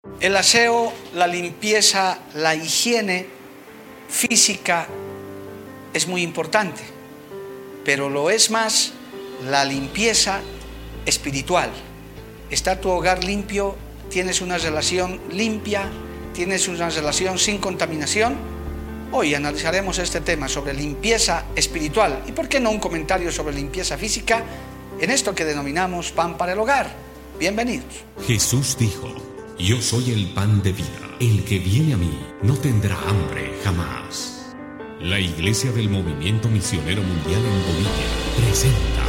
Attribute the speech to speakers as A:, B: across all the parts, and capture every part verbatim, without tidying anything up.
A: El aseo, la limpieza, la higiene física es muy importante, pero lo es más la limpieza espiritual. ¿Está tu hogar limpio? ¿Tienes una relación limpia? ¿Tienes una relación sin contaminación? Hoy analizaremos este tema sobre limpieza espiritual y por qué no un comentario sobre limpieza física en esto que denominamos pan para el hogar. Bienvenidos.
B: Jesús dijo: yo soy el pan de vida. El que viene a mí no tendrá hambre jamás. La Iglesia del Movimiento Misionero Mundial en Bolivia presenta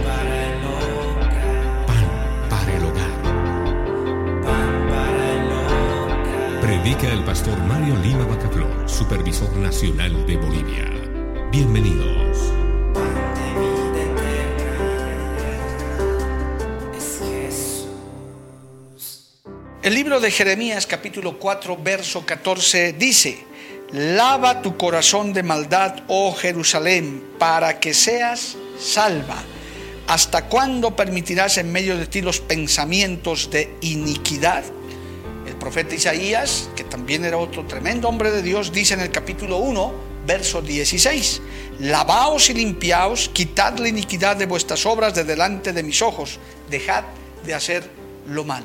B: Pan para el Hogar. Pan para el hogar. Predica el pastor Mario Lima Bacaflor, supervisor nacional de Bolivia. Bienvenidos.
C: Pan de vida eterna es Jesús.
A: El libro de Jeremías capítulo cuatro verso catorce dice: lava tu corazón de maldad, oh Jerusalén, para que seas salva. ¿Hasta cuándo permitirás en medio de ti los pensamientos de iniquidad? El profeta Isaías, que también era otro tremendo hombre de Dios, dice en el capítulo uno, verso dieciséis: lavaos y limpiaos, quitad la iniquidad de vuestras obras de delante de mis ojos, dejad de hacer lo malo.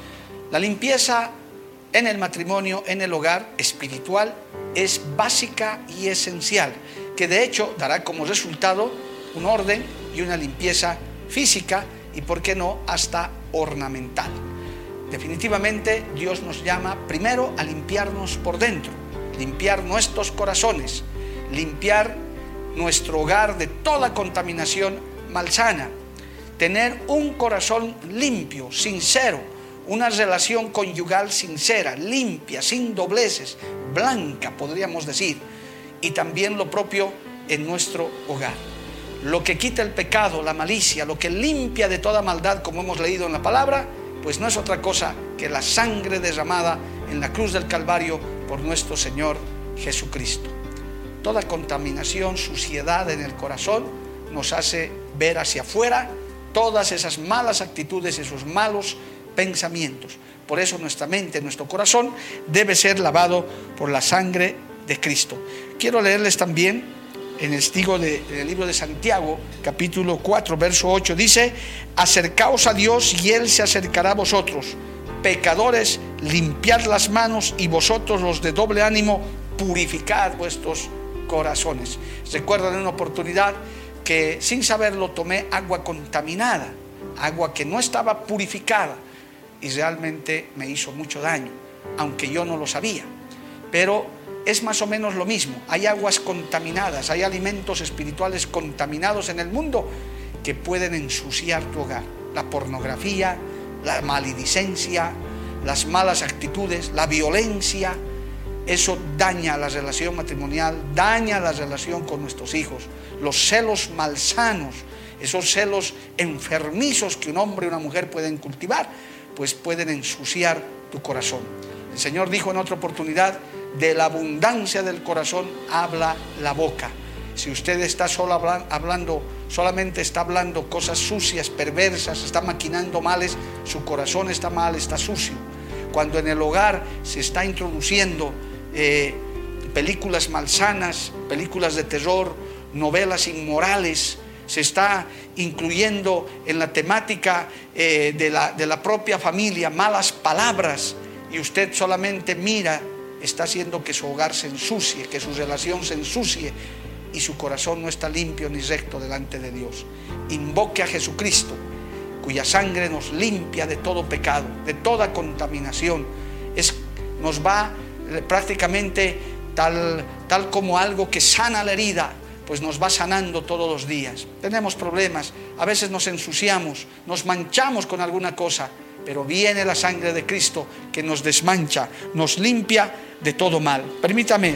A: La limpieza en el matrimonio, en el hogar espiritual, es básica y esencial, que de hecho dará como resultado un orden y una limpieza física y, por qué no, hasta ornamental. Definitivamente Dios nos llama primero a limpiarnos por dentro, limpiar nuestros corazones, limpiar nuestro hogar de toda contaminación malsana, tener un corazón limpio, sincero, una relación conyugal sincera, limpia, sin dobleces, blanca, podríamos decir, y también lo propio en nuestro hogar. Lo que quita el pecado, la malicia, lo que limpia de toda maldad, como hemos leído en la palabra, pues no es otra cosa que la sangre derramada en la cruz del Calvario por nuestro Señor Jesucristo. Toda contaminación, suciedad en el corazón nos hace ver hacia afuera todas esas malas actitudes, esos malos pensamientos. Por eso nuestra mente, nuestro corazón debe ser lavado por la sangre de Cristo. Quiero leerles también en el, de, en el libro de Santiago, capítulo cuatro, verso ocho, dice: acercaos a Dios y Él se acercará a vosotros. Pecadores, limpiad las manos, y vosotros los de doble ánimo, purificad vuestros corazones. Recuerdan en una oportunidad que sin saberlo tomé agua contaminada, agua que no estaba purificada, y realmente me hizo mucho daño, aunque yo no lo sabía. Pero es más o menos lo mismo. Hay aguas contaminadas, hay alimentos espirituales contaminados en el mundo que pueden ensuciar tu hogar. La pornografía, la maledicencia, las malas actitudes, la violencia, eso daña la relación matrimonial, daña la relación con nuestros hijos. Los celos malsanos, esos celos enfermizos que un hombre y una mujer pueden cultivar, pues pueden ensuciar tu corazón. El Señor dijo en otra oportunidad: de la abundancia del corazón habla la boca. Si usted está solo hablando, solamente está hablando cosas sucias, perversas, está maquinando males, su corazón está mal, está sucio. Cuando en el hogar se está introduciendo eh, películas malsanas, películas de terror, novelas inmorales, se está incluyendo en la temática eh, de, la, de la propia familia malas palabras, y usted solamente mira, está haciendo que su hogar se ensucie, que su relación se ensucie, y su corazón no está limpio ni recto delante de Dios. Invoque a Jesucristo, cuya sangre nos limpia de todo pecado, de toda contaminación. Es, nos va prácticamente tal, tal como algo que sana la herida, pues nos va sanando todos los días. Tenemos problemas, a veces nos ensuciamos, nos manchamos con alguna cosa, pero viene la sangre de Cristo que nos desmancha, nos limpia de todo mal. Permítame,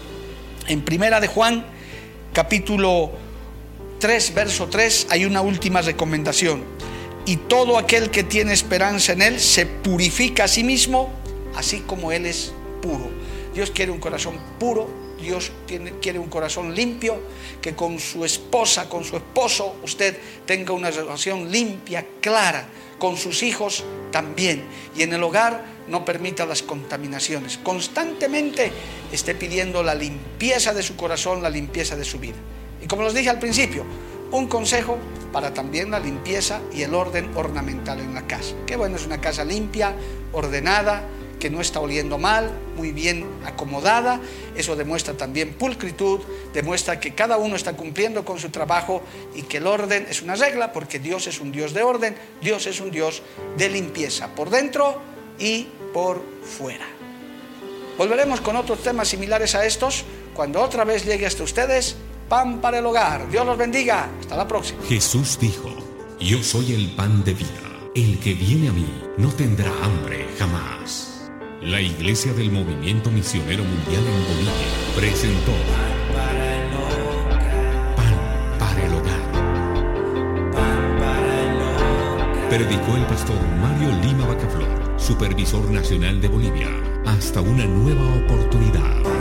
A: en Primera de Juan, capítulo tres, verso tres, hay una última recomendación: y todo aquel que tiene esperanza en Él se purifica a sí mismo, así como Él es puro. Dios quiere un corazón puro, Dios tiene, quiere un corazón limpio, que con su esposa, con su esposo, usted tenga una relación limpia, clara, con sus hijos también. Y en el hogar no permita las contaminaciones. Constantemente esté pidiendo la limpieza de su corazón, la limpieza de su vida. Y como les dije al principio, un consejo para también la limpieza y el orden ornamental en la casa. Qué bueno es una casa limpia, ordenada, que no está oliendo mal, muy bien acomodada. Eso demuestra también pulcritud, demuestra que cada uno está cumpliendo con su trabajo y que el orden es una regla, porque Dios es un Dios de orden, Dios es un Dios de limpieza, por dentro y por fuera. Volveremos con otros temas similares a estos cuando otra vez llegue hasta ustedes Pan para el Hogar. Dios los bendiga. Hasta la próxima.
B: Jesús dijo: yo soy el pan de vida. El que viene a mí no tendrá hambre jamás. La Iglesia del Movimiento Misionero Mundial en Bolivia presentó
C: Para el hogar,
B: Pan para el Hogar.
C: pan para el hogar.
B: Predicó el pastor Mario Lima Bacaflor, supervisor nacional de Bolivia. Hasta una nueva oportunidad.